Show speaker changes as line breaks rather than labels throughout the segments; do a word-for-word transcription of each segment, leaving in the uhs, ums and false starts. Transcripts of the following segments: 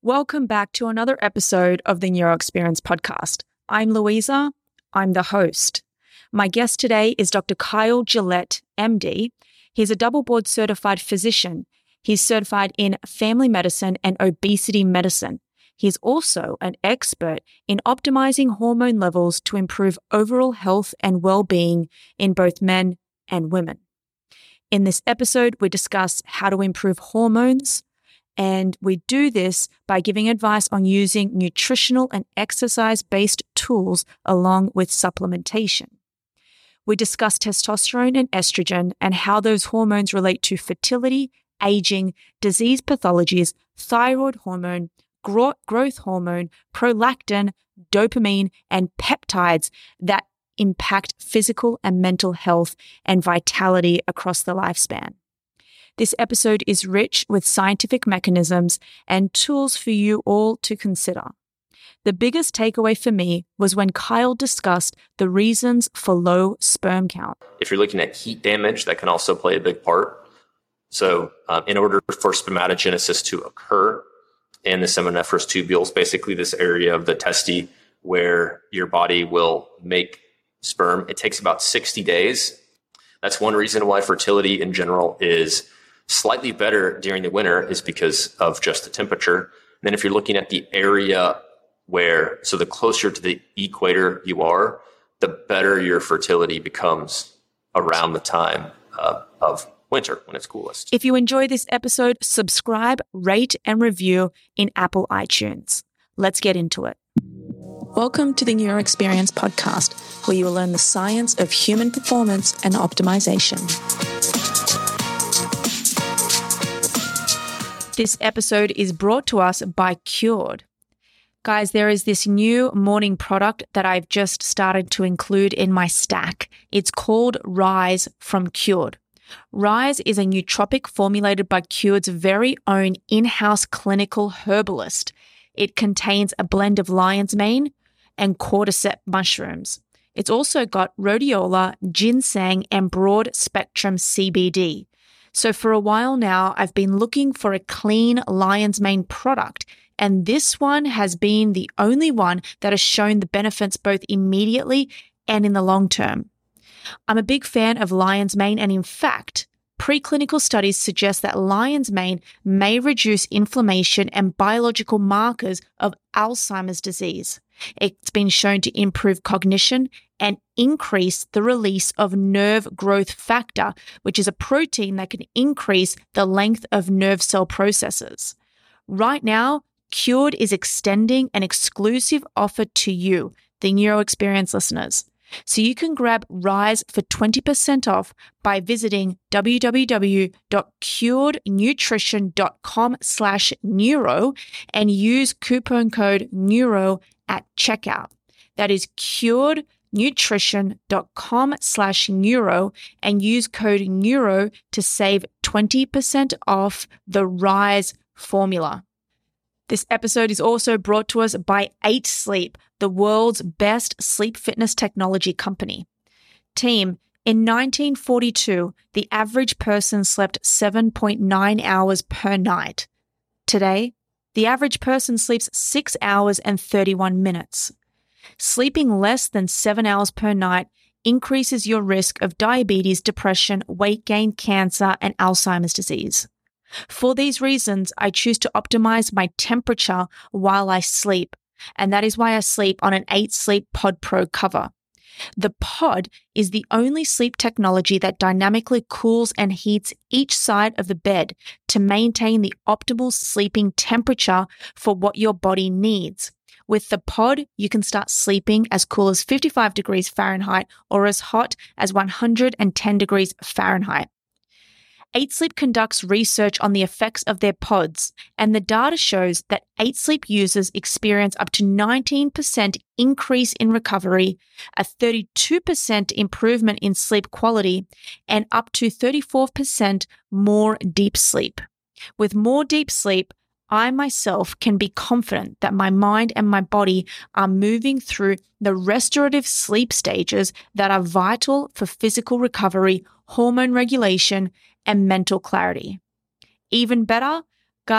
Welcome back to another episode of the Neuro Experience podcast. I'm Louisa. I'm the host. My guest today is Doctor Kyle Gillette, M D. He's a double board certified physician. He's certified in family medicine and obesity medicine. He's also an expert in optimizing hormone levels to improve overall health and well-being in both men and women. In this episode, we discuss how to improve hormones, and we do this by giving advice on using nutritional and exercise-based tools along with supplementation. We discuss testosterone and estrogen and how those hormones relate to fertility, aging, disease pathologies, thyroid hormone, gro- growth hormone, prolactin, dopamine, and peptides that impact physical and mental health and vitality across the lifespan. This episode is rich with scientific mechanisms and tools for you all to consider. The biggest takeaway for me was when Kyle discussed the reasons for low sperm count.
If you're looking at heat damage, that can also play a big part. So um, in order for spermatogenesis to occur in the seminiferous tubules, basically this area of the testes where your body will make sperm, it takes about sixty days. That's one reason why fertility in general is slightly better during the winter, is because of just the temperature. And then if you're looking at the area where, so the closer to the equator you are, the better your fertility becomes around the time uh, of winter when it's coolest.
If you enjoy this episode, subscribe, rate, and review in Apple iTunes. Let's get into it. Welcome to the Neuro Experience podcast, where you will learn the science of human performance and optimization. This episode is brought to us by Cured. Guys, there is this new morning product that I've just started to include in my stack. It's called Rise from Cured. Rise is a nootropic formulated by Cured's very own in-house clinical herbalist. It contains a blend of lion's mane and cordyceps mushrooms. It's also got rhodiola, ginseng, and broad-spectrum C B D. So for a while now, I've been looking for a clean lion's mane product, and this one has been the only one that has shown the benefits both immediately and in the long term. I'm a big fan of lion's mane, and in fact, preclinical studies suggest that lion's mane may reduce inflammation and biological markers of Alzheimer's disease. It's been shown to improve cognition and increase the release of nerve growth factor, which is a protein that can increase the length of nerve cell processes. Right now, Cured is extending an exclusive offer to you, the Neuro Experience listeners. So you can grab Rise for twenty percent off by visiting www.curednutrition.com slash neuro and use coupon code NEURO at checkout. That is curednutrition.com slash neuro and use code NEURO to save twenty percent off the Rise formula. This episode is also brought to us by eight sleep, the world's best sleep fitness technology company. Team, in nineteen forty-two, the average person slept seven point nine hours per night. Today, the average person sleeps six hours and thirty-one minutes. Sleeping less than seven hours per night increases your risk of diabetes, depression, weight gain, cancer, and Alzheimer's disease. For these reasons, I choose to optimize my temperature while I sleep, and that is why I sleep on an eight Sleep Pod Pro cover. The pod is the only sleep technology that dynamically cools and heats each side of the bed to maintain the optimal sleeping temperature for what your body needs. With the pod, you can start sleeping as cool as fifty-five degrees Fahrenheit or as hot as one hundred ten degrees Fahrenheit. eight Sleep conducts research on the effects of their pods, and the data shows that eight Sleep users experience up to nineteen percent increase in recovery, a thirty-two percent improvement in sleep quality, and up to thirty-four percent more deep sleep. With more deep sleep, I myself can be confident that my mind and my body are moving through the restorative sleep stages that are vital for physical recovery, hormone regulation, and mental clarity. Even better, guys,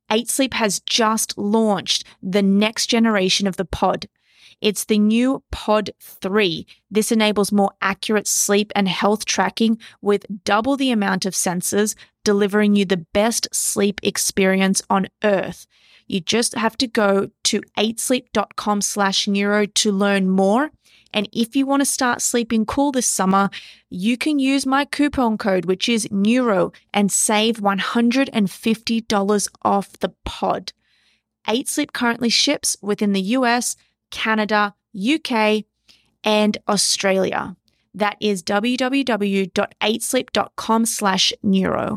eight Sleep has just launched the next generation of the pod. It's the new Pod three. This enables more accurate sleep and health tracking with double the amount of sensors, delivering you the best sleep experience on Earth. You just have to go to eight sleep dot com slash neuro to learn more. And if you want to start sleeping cool this summer, you can use my coupon code, which is NEURO, and save one hundred fifty dollars off the pod. eight Sleep currently ships within the U S, Canada, U K, and Australia. That is w w w dot eight sleep dot com slash neuro.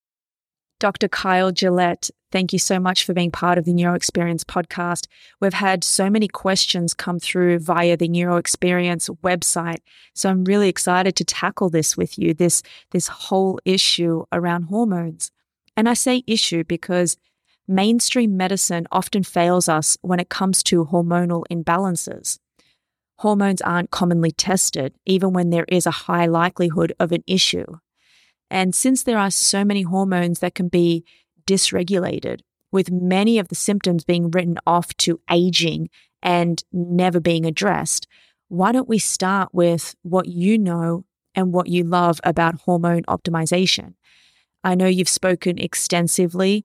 Doctor Kyle Gillette, thank you so much for being part of the Neuro Experience podcast. We've had so many questions come through via the Neuro Experience website. So I'm really excited to tackle this with you, this, this whole issue around hormones. And I say issue because mainstream medicine often fails us when it comes to hormonal imbalances. Hormones aren't commonly tested, even when there is a high likelihood of an issue. And since there are so many hormones that can be dysregulated, with many of the symptoms being written off to aging and never being addressed, why don't we start with what you know and what you love about hormone optimization? I know you've spoken extensively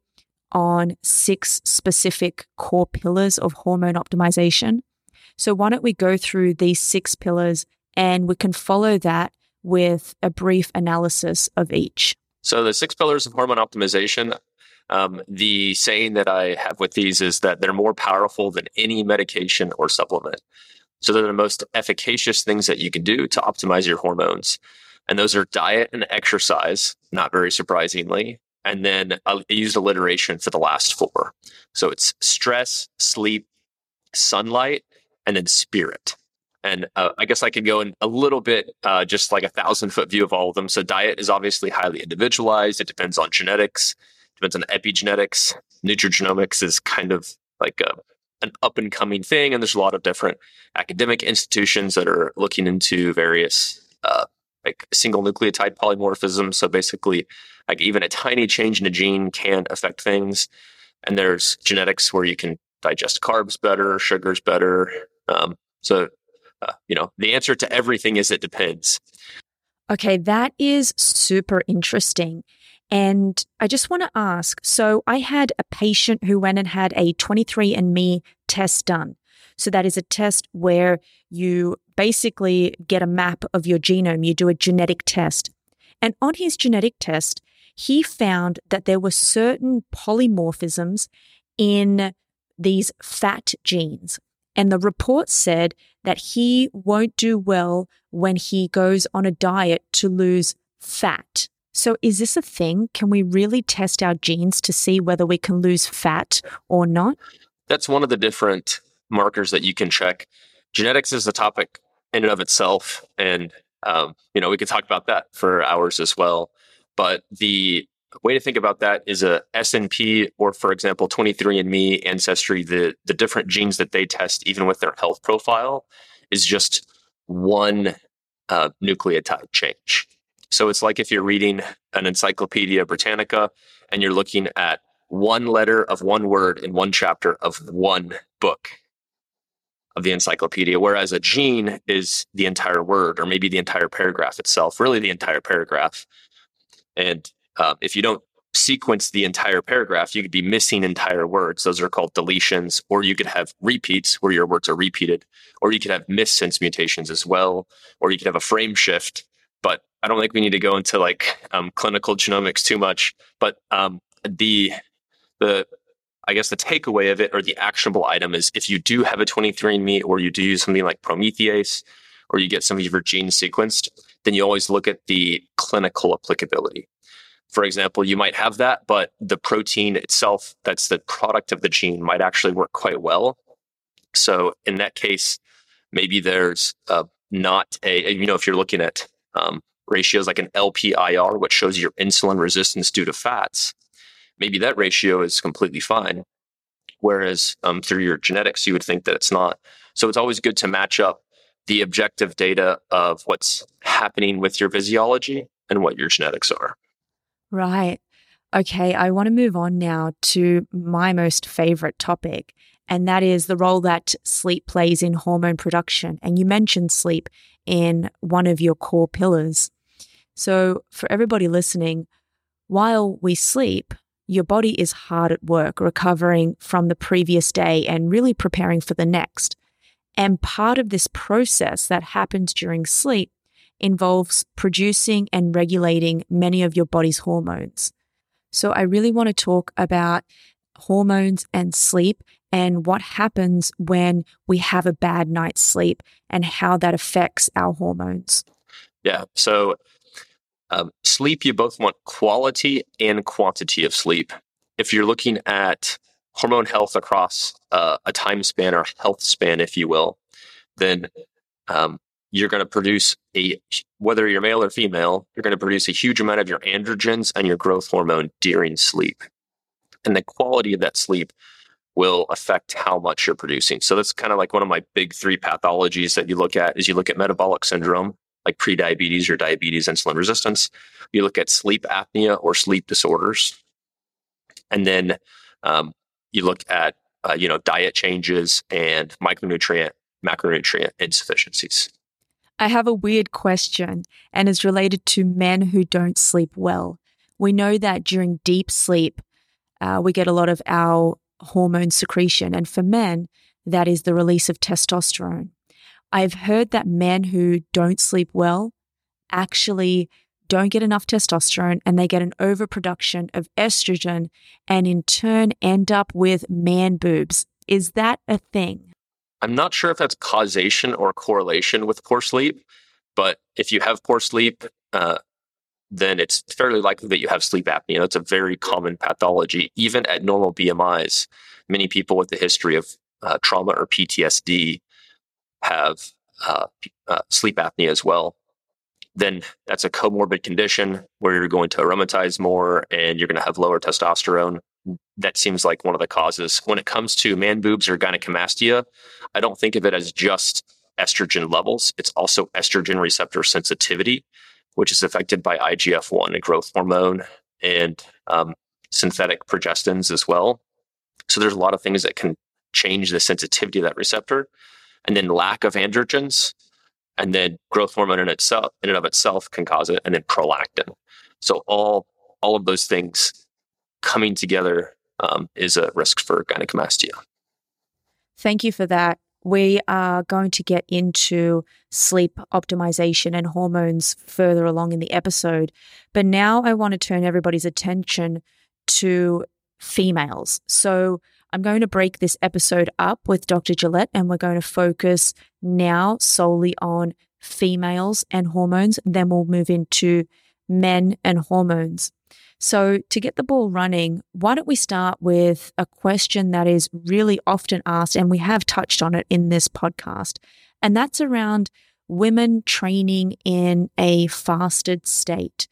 on six specific core pillars of hormone optimization. So why don't we go through these six pillars and we can follow that with a brief analysis of each.
So the six pillars of hormone optimization, um, the saying that I have with these is that they're more powerful than any medication or supplement. So they're the most efficacious things that you can do to optimize your hormones. And those are diet and exercise, not very surprisingly. And then I used alliteration for the last four. So it's stress, sleep, sunlight, and then spirit. And uh, I guess I could go in a little bit, uh, just like a thousand foot view of all of them. So diet is obviously highly individualized. It depends on genetics, depends on epigenetics. Nutrigenomics is kind of like a, an up and coming thing. And there's a lot of different academic institutions that are looking into various uh, like single nucleotide polymorphism. So basically, like even a tiny change in a gene can affect things. And there's genetics where you can digest carbs better, sugars better. Um, so Uh, you know, the answer to everything is it depends.
Okay, that is super interesting. And I just want to ask, so I had a patient who went and had a twenty-three and me test done. So that is a test where you basically get a map of your genome. You do a genetic test. And on his genetic test, he found that there were certain polymorphisms in these fat genes. And the report said that he won't do well when he goes on a diet to lose fat. So is this a thing? Can we really test our genes to see whether we can lose fat or not?
That's one of the different markers that you can check. Genetics is a topic in and of itself. And, um, you know, we could talk about that for hours as well. But the way to think about that is a S N P or, for example, twenty-three and me Ancestry, the, the different genes that they test, even with their health profile, is just one uh, nucleotide change. So it's like if you're reading an Encyclopedia Britannica and you're looking at one letter of one word in one chapter of one book of the encyclopedia, whereas a gene is the entire word or maybe the entire paragraph itself, really the entire paragraph. And Uh, if you don't sequence the entire paragraph, you could be missing entire words. Those are called deletions, or you could have repeats where your words are repeated, or you could have missense mutations as well, or you could have a frame shift. But I don't think we need to go into like um, clinical genomics too much. But um, the the I guess the takeaway of it, or the actionable item, is if you do have a twenty-three and me, or you do use something like Promethease, or you get some of your genes sequenced, then you always look at the clinical applicability. For example, you might have that, but the protein itself, that's the product of the gene, might actually work quite well. So in that case, maybe there's uh, not a, you know, if you're looking at um, ratios like an L P I R, which shows your insulin resistance due to fats, maybe that ratio is completely fine. Whereas um, through your genetics, you would think that it's not. So it's always good to match up the objective data of what's happening with your physiology and what your genetics are.
Right. Okay, I want to move on now to my most favorite topic, and that is the role that sleep plays in hormone production. And you mentioned sleep in one of your core pillars. So, for everybody listening, while we sleep, your body is hard at work recovering from the previous day and really preparing for the next. And part of this process that happens during sleep involves producing and regulating many of your body's hormones. So I really want to talk about hormones and sleep and what happens when we have a bad night's sleep and how that affects our hormones.
Yeah. So um, sleep, you both want quality and quantity of sleep. If you're looking at hormone health across uh, a time span or health span, if you will, then um, you're going to produce a, whether you're male or female, you're going to produce a huge amount of your androgens and your growth hormone during sleep. And the quality of that sleep will affect how much you're producing. So that's kind of like one of my big three pathologies that you look at is you look at metabolic syndrome, like prediabetes or diabetes, insulin resistance. You look at sleep apnea or sleep disorders. And then um, you look at, uh, you know, diet changes and micronutrient, macronutrient insufficiencies.
I have a weird question, and it's related to men who don't sleep well. We know that during deep sleep, uh, we get a lot of our hormone secretion. And for men, that is the release of testosterone. I've heard that men who don't sleep well actually don't get enough testosterone and they get an overproduction of estrogen and in turn end up with man boobs. Is that a thing?
I'm not sure if that's causation or correlation with poor sleep, but if you have poor sleep, uh, then it's fairly likely that you have sleep apnea. That's a very common pathology, even at normal B M Is. Many people with a history of uh, trauma or P T S D have uh, uh, sleep apnea as well. Then that's a comorbid condition where you're going to aromatize more and you're going to have lower testosterone. That seems like one of the causes. When it comes to man boobs or gynecomastia, I don't think of it as just estrogen levels. It's also estrogen receptor sensitivity, which is affected by I G F one, a growth hormone, and um, synthetic progestins as well. So there's a lot of things that can change the sensitivity of that receptor. And then lack of androgens, and then growth hormone in itself, in and of itself, can cause it, and then prolactin. So all all of those things coming together um, is a risk for gynecomastia.
Thank you for that. We are going to get into sleep optimization and hormones further along in the episode. But now I want to turn everybody's attention to females. So I'm going to break this episode up with Doctor Gillette, and we're going to focus now solely on females and hormones. Then we'll move into men and hormones. So to get the ball running, why don't we start with a question that is really often asked, and we have touched on it in this podcast, and that's around women training in a fasted state.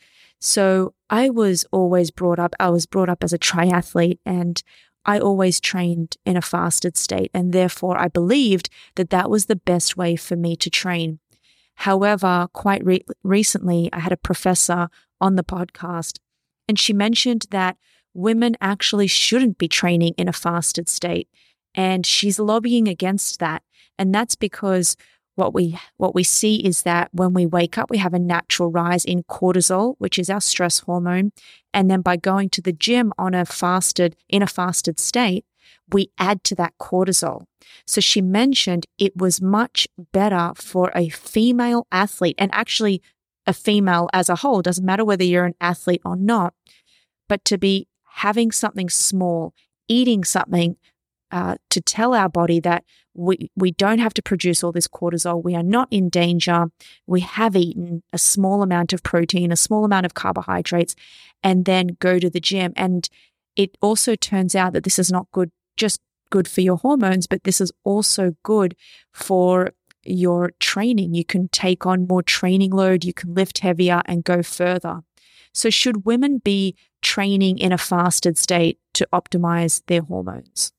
So I was always brought up, I was brought up as a triathlete, and I always trained in a fasted state, and therefore I believed that that was the best way for me to train. However, quite re- recently, I had a professor on the podcast, and she mentioned that women actually shouldn't be training in a fasted state, and she's lobbying against that. And that's because what we what we see is that when we wake up, we have a natural rise in cortisol, which is our stress hormone. And then by going to the gym on a fasted, in a fasted state, we add to that cortisol. So she mentioned it was much better for a female athlete, and actually a female as a whole, doesn't matter whether you're an athlete or not, but to be having something small, eating something uh, to tell our body that we, we don't have to produce all this cortisol. We are not in danger. We have eaten a small amount of protein, a small amount of carbohydrates, and then go to the gym. And it also turns out that this is not good, just good for your hormones, but this is also good for your training. You can take on more training load, you can lift heavier and go further. So should women be training in a fasted state to optimize their hormones?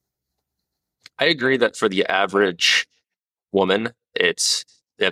I agree that for the average woman, it's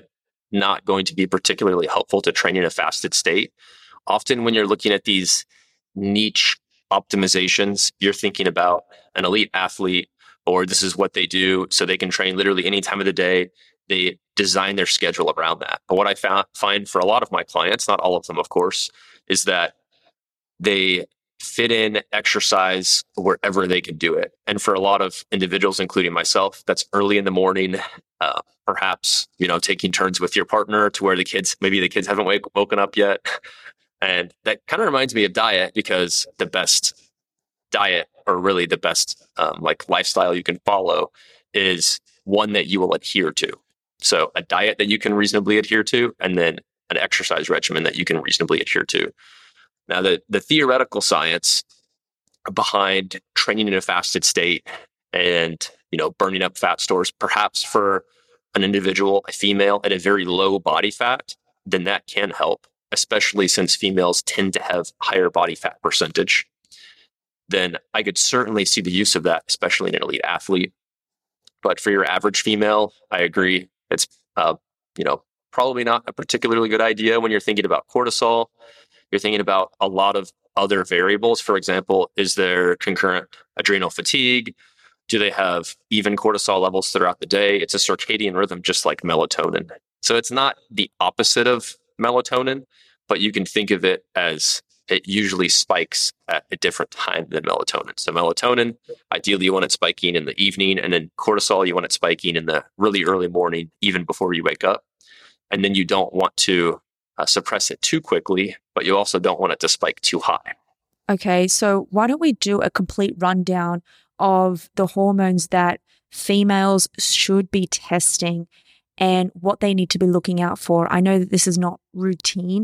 not going to be particularly helpful to train in a fasted state. Often when you're looking at these niche optimizations, you're thinking about an elite athlete, or this is what they do so they can train literally any time of the day. They design their schedule around that. But what I found, find for a lot of my clients, not all of them, of course, is that they fit in exercise wherever they can do it. And for a lot of individuals, including myself, that's early in the morning, uh, perhaps, you know, taking turns with your partner to where the kids, maybe the kids haven't wake, woken up yet. And that kind of reminds me of diet, because the best diet, or really the best um, like lifestyle you can follow, is one that you will adhere to. So a diet that you can reasonably adhere to, and then an exercise regimen that you can reasonably adhere to. Now, the, the theoretical science behind training in a fasted state and, you know, burning up fat stores, perhaps for an individual, a female at a very low body fat, then that can help, especially since females tend to have higher body fat percentage. Then I could certainly see the use of that, especially in an elite athlete. But for your average female, I agree. It's, uh, you know, probably not a particularly good idea when you're thinking about cortisol. You're thinking about a lot of other variables. For example, is there concurrent adrenal fatigue? Do they have even cortisol levels throughout the day? It's a circadian rhythm, just like melatonin. So it's not the opposite of melatonin, but you can think of it as it usually spikes at a different time than melatonin. So melatonin, ideally you want it spiking in the evening, and then cortisol, you want it spiking in the really early morning, even before you wake up. And then you don't want to uh, suppress it too quickly, but you also don't want it to spike too high.
Okay, so why don't we do a complete rundown of the hormones that females should be testing and what they need to be looking out for? I know that this is not routine,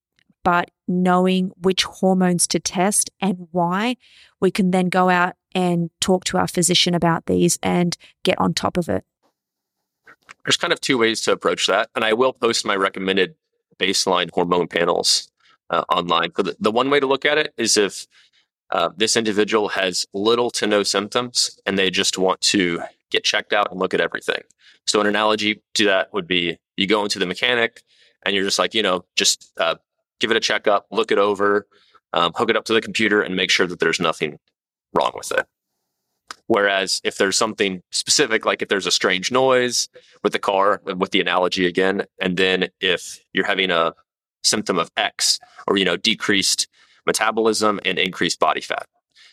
but knowing which hormones to test and why, we can then go out and talk to our physician about these and get on top of it.
There's kind of two ways to approach that. And I will post my recommended baseline hormone panels uh, online. But the, the one way to look at it is if uh, this individual has little to no symptoms and they just want to get checked out and look at everything. So an analogy to that would be you go into the mechanic and you're just like, you know, just uh, give it a checkup, look it over, um, hook it up to the computer and make sure that there's nothing wrong with it. Whereas if there's something specific, like if there's a strange noise with the car, with the analogy again, and then if you're having a symptom of X, or, you know, decreased metabolism and increased body fat,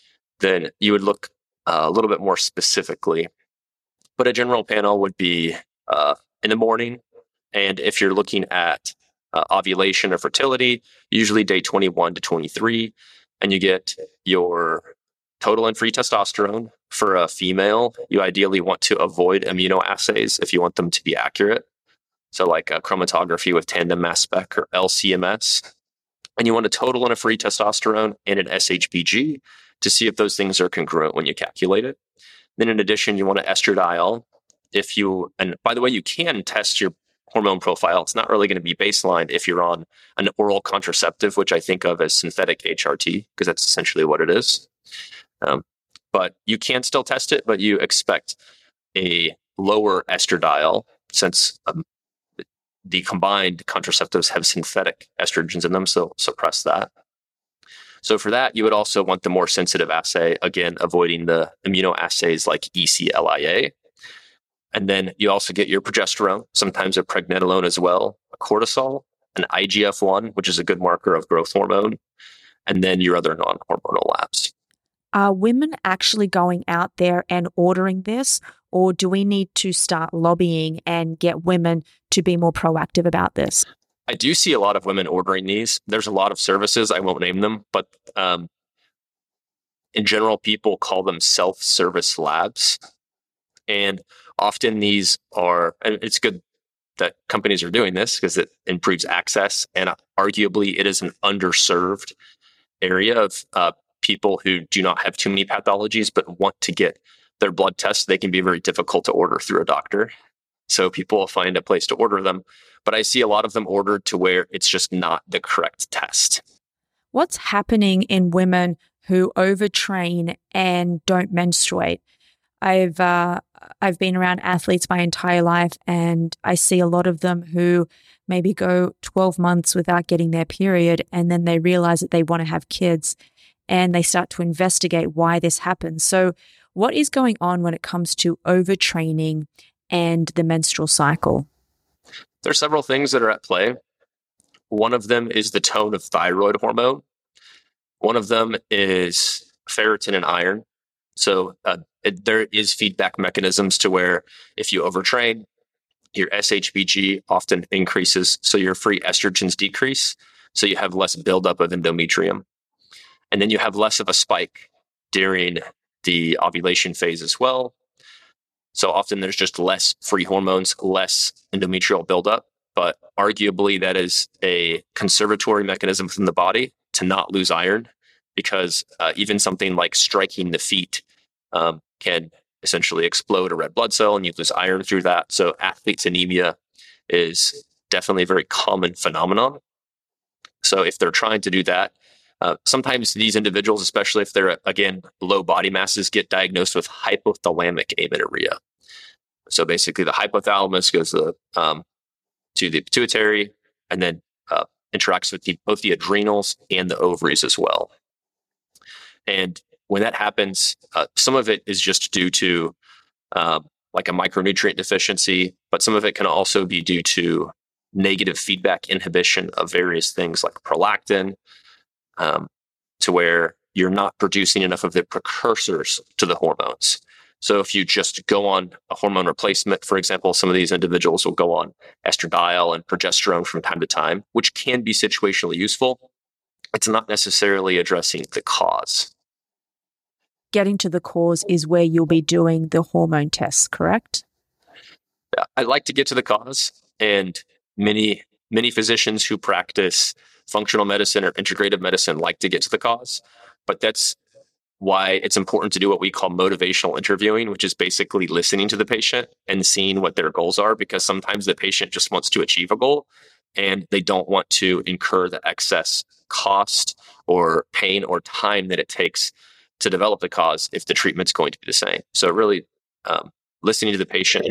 then you would look uh, a little bit more specifically. But a general panel would be uh, in the morning. And if you're looking at uh, ovulation or fertility, usually day twenty-one to twenty-three, and you get your total and free testosterone. For a female, you ideally want to avoid immunoassays if you want them to be accurate. So like a chromatography with tandem mass spec or L C M S. And you want a total and a free testosterone and an S H B G to see if those things are congruent when you calculate it. Then in addition, you want an estradiol. If you, and by the way, you can test your hormone profile. It's not really going to be baseline if you're on an oral contraceptive, which I think of as synthetic H R T, because that's essentially what it is. Um, but you can still test it, but you expect a lower estradiol since um, the combined contraceptives have synthetic estrogens in them, so suppress that. So for that, you would also want the more sensitive assay, again, avoiding the immunoassays like E C L I A. And then you also get your progesterone, sometimes a pregnenolone as well, a cortisol, an I G F one, which is a good marker of growth hormone, and then your other non-hormonal labs.
Are women actually going out there and ordering this, or do we need to start lobbying and get women to be more proactive about this?
I do see a lot of women ordering these. There's a lot of services, I won't name them, but um, in general, people call them self-service labs. And often these are, and it's good that companies are doing this because it improves access, and arguably it is an underserved area of uh, people who do not have too many pathologies but want to get their blood tests. They can be very difficult to order through a doctor. So people will find a place to order them. But I see a lot of them ordered to where it's just not the correct test.
What's happening in women who overtrain and don't menstruate? I've uh, I've been around athletes my entire life, and I see a lot of them who maybe go twelve months without getting their period, and then they realize that they want to have kids. and they start to investigate why this happens. So what is going on when it comes to overtraining and the menstrual cycle?
There are several things that are at play. One of them is the tone of thyroid hormone. One of them is ferritin and iron. So uh, it, there is feedback mechanisms to where if you overtrain, your S H B G often increases, so your free estrogens decrease, so you have less buildup of endometrium. And then you have less of a spike during the ovulation phase as well. So often there's just less free hormones, less endometrial buildup, but arguably that is a conservatory mechanism from the body to not lose iron, because uh, even something like striking the feet um, can essentially explode a red blood cell and you lose iron through that. So athlete's anemia is definitely a very common phenomenon. So if they're trying to do that, uh, sometimes these individuals, especially if they're, again, low body masses, get diagnosed with hypothalamic amenorrhea. So basically the hypothalamus goes to, um, to the pituitary and then uh, interacts with the, both the adrenals and the ovaries as well. And when that happens, uh, some of it is just due to uh, like a micronutrient deficiency, but some of it can also be due to negative feedback inhibition of various things like prolactin, um, to where you're not producing enough of the precursors to the hormones. So if you just go on a hormone replacement, for example, some of these individuals will go on estradiol and progesterone from time to time, which can be situationally useful. It's not necessarily addressing the cause.
Getting to the cause is where you'll be doing the hormone tests, correct?
Yeah, I like to get to the cause, and many, many physicians who practice functional medicine or integrative medicine like to get to the cause, but that's why it's important to do what we call motivational interviewing, which is basically listening to the patient and seeing what their goals are, because sometimes the patient just wants to achieve a goal and they don't want to incur the excess cost or pain or time that it takes to develop the cause if the treatment's going to be the same. So really um, listening to the patient.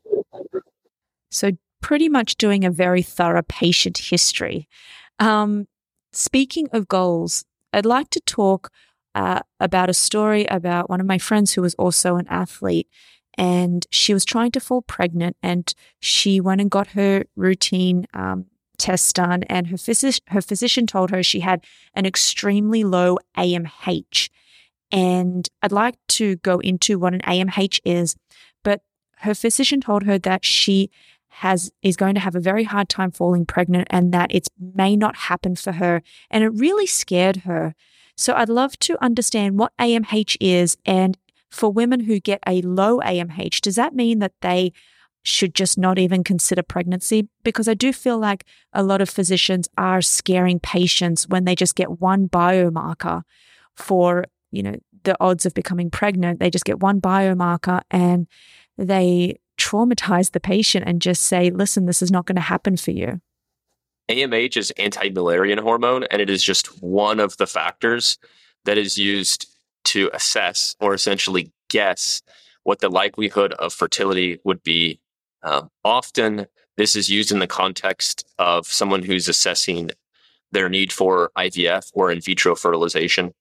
So pretty much doing a very thorough patient history. Um, speaking of goals, I'd like to talk uh, about a story about one of my friends who was also an athlete, and she was trying to fall pregnant, and she went and got her routine um, tests done, and her, phys- her physician told her she had an extremely low A M H. And I'd like to go into what an A M H is, but her physician told her that she has is going to have a very hard time falling pregnant and that it may not happen for her. And it really scared her. So I'd love to understand what A M H is. And for women who get a low A M H, does that mean that they should just not even consider pregnancy? Because I do feel like a lot of physicians are scaring patients when they just get one biomarker for, you know, the odds of becoming pregnant. They just get one biomarker and they traumatize the patient and just say, listen, this is not going to happen for you.
A M H is anti-Müllerian hormone, and it is just one of the factors that is used to assess or essentially guess what the likelihood of fertility would be. Um, often, this is used in the context of someone who's assessing their need for I V F or in vitro fertilization.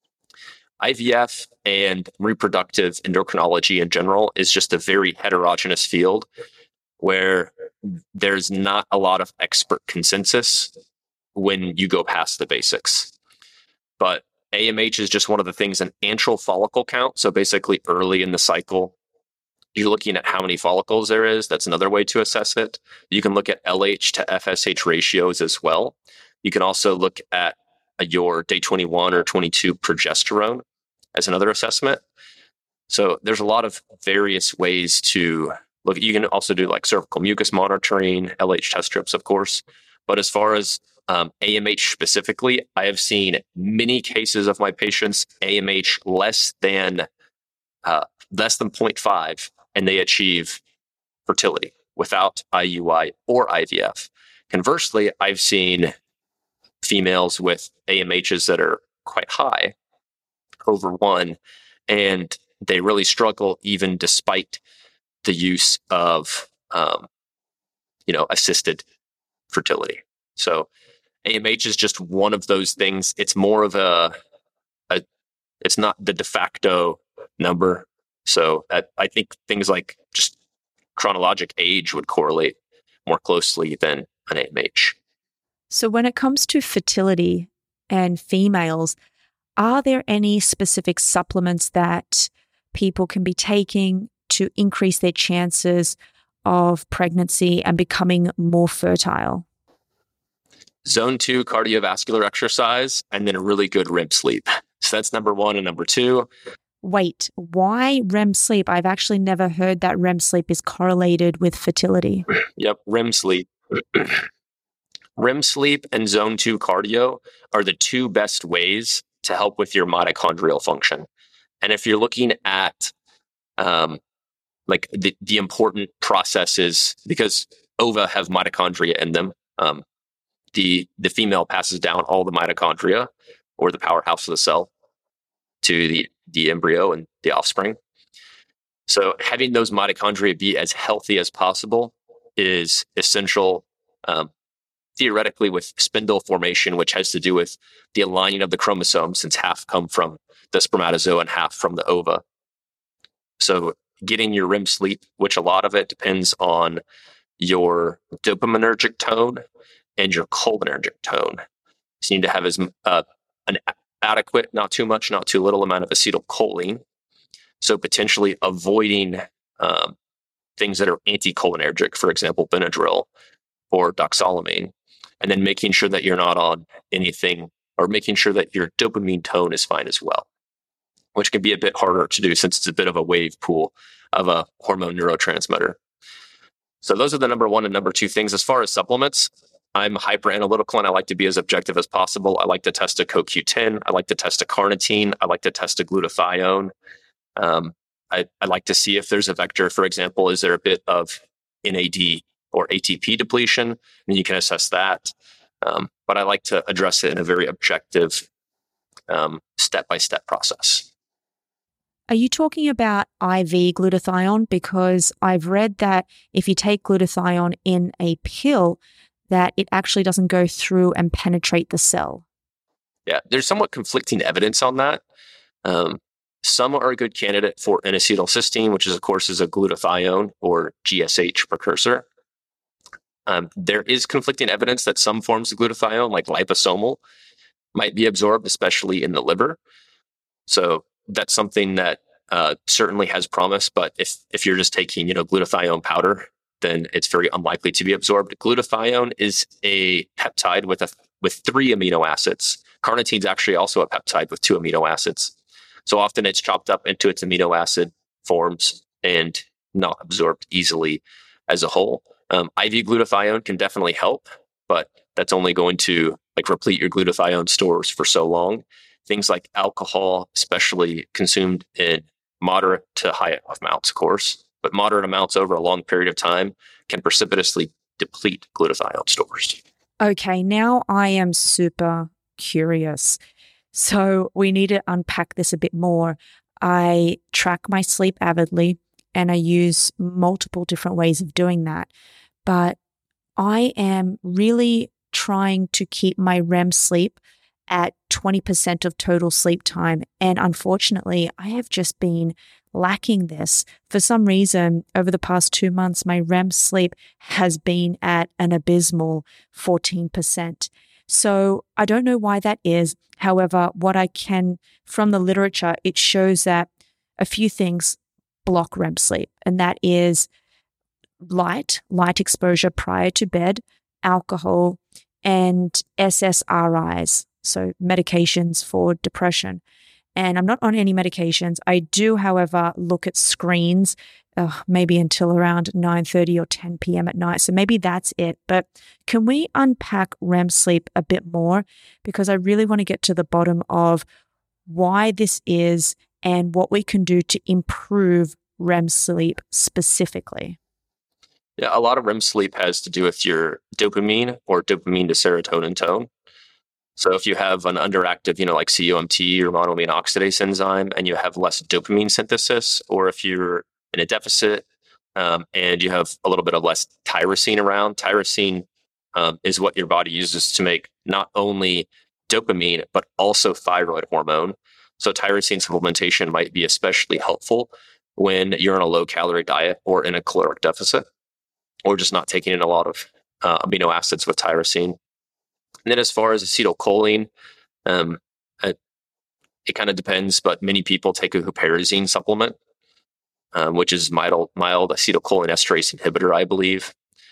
I V F and reproductive endocrinology in general is just a very heterogeneous field where there's not a lot of expert consensus when you go past the basics. But A M H is just one of the things, an antral follicle count. So basically early in the cycle, you're looking at how many follicles there is. That's another way to assess it. You can look at L H to F S H ratios as well. You can also look at your day twenty-one or twenty-two progesterone as another assessment. So there's a lot of various ways to look. You can also do like cervical mucus monitoring, L H test strips, of course. But as far as um, A M H specifically, I have seen many cases of my patients A M H less than uh, less than zero point five, and they achieve fertility without I U I or I V F. Conversely, I've seen females with A M Hs that are quite high, over one, and they really struggle even despite the use of, um, you know, assisted fertility. So A M H is just one of those things. It's more of a, a it's not the de facto number. So that, I think things like just chronologic age would correlate more closely than an A M H.
So when it comes to fertility and females, are there any specific supplements that people can be taking to increase their chances of pregnancy and becoming more fertile?
Zone two cardiovascular exercise, and then a really good R E M sleep. So that's number one. And number two.
Wait, why R E M sleep? I've actually never heard that R E M sleep is correlated with fertility.
Yep, R E M sleep. R E M sleep and zone two cardio are the two best ways to help with your mitochondrial function. And if you're looking at um, like the, the important processes, because ova have mitochondria in them, um, the, the female passes down all the mitochondria, or the powerhouse of the cell, to the, the embryo and the offspring. So having those mitochondria be as healthy as possible is essential, um, theoretically, with spindle formation, which has to do with the aligning of the chromosomes, since half come from the spermatozoa and half from the ova. So getting your R E M sleep, which a lot of it depends on your dopaminergic tone and your cholinergic tone. So you need to have as uh, an adequate, not too much, not too little amount of acetylcholine. So potentially avoiding um, things that are anticholinergic, for example, Benadryl or doxylamine, and then making sure that you're not on anything, or making sure that your dopamine tone is fine as well, which can be a bit harder to do since it's a bit of a wave pool of a hormone neurotransmitter. So those are the number one and number two things. As far as supplements, I'm hyper analytical and I like to be as objective as possible. I like to test a C O Q ten. I like to test a carnitine. I like to test a glutathione. Um, I, I like to see if there's a vector. For example, is there a bit of N A D or A T P depletion? And you can assess that. Um, but I like to address it in a very objective, um, step-by-step process.
Are you talking about I V glutathione? Because I've read that if you take glutathione in a pill, that it actually doesn't go through and penetrate the cell.
Yeah, there's somewhat conflicting evidence on that. Um, some are a good candidate for N-acetylcysteine, which is, of course, is a glutathione or G S H precursor. Um, there is conflicting evidence that some forms of glutathione, like liposomal, might be absorbed, especially in the liver. So that's something that uh, certainly has promise. But if if you're just taking, you know, glutathione powder, then it's very unlikely to be absorbed. Glutathione is a peptide with a with three amino acids. Carnitine is actually also a peptide with two amino acids. So often it's chopped up into its amino acid forms and not absorbed easily as a whole. Um, I V glutathione can definitely help, but that's only going to like replete your glutathione stores for so long. Things like alcohol, especially consumed in moderate to high amounts, of course, but moderate amounts over a long period of time can precipitously deplete glutathione stores.
Okay, now I am super curious. So we need to unpack this a bit more. I track my sleep avidly and I use multiple different ways of doing that. But I am really trying to keep my R E M sleep at twenty percent of total sleep time. And unfortunately, I have just been lacking this. For some reason, over the past two months, my R E M sleep has been at an abysmal fourteen percent. So I don't know why that is. However, what I can, from the literature, it shows that a few things block R E M sleep, and that is light, light exposure prior to bed, alcohol, and S S R Is, so medications for depression. And I'm not on any medications. I do, however, look at screens, uh, maybe until around nine thirty or ten p.m. at night. So maybe that's it. But can we unpack R E M sleep a bit more? Because I really want to get to the bottom of why this is and what we can do to improve R E M sleep specifically.
Yeah, a lot of R E M sleep has to do with your dopamine or dopamine to serotonin tone. So if you have an underactive, you know, like C O M T or monoamine oxidase enzyme, and you have less dopamine synthesis, or if you're in a deficit um, and you have a little bit of less tyrosine around, tyrosine um, is what your body uses to make not only dopamine, but also thyroid hormone. So tyrosine supplementation might be especially helpful when you're on a low calorie diet or in a caloric deficit, or just not taking in a lot of uh, amino acids with tyrosine. And then as far as acetylcholine, um, it, it kind of depends, but many people take a huperazine supplement, um, which is mild, mild acetylcholine esterase inhibitor, I believe.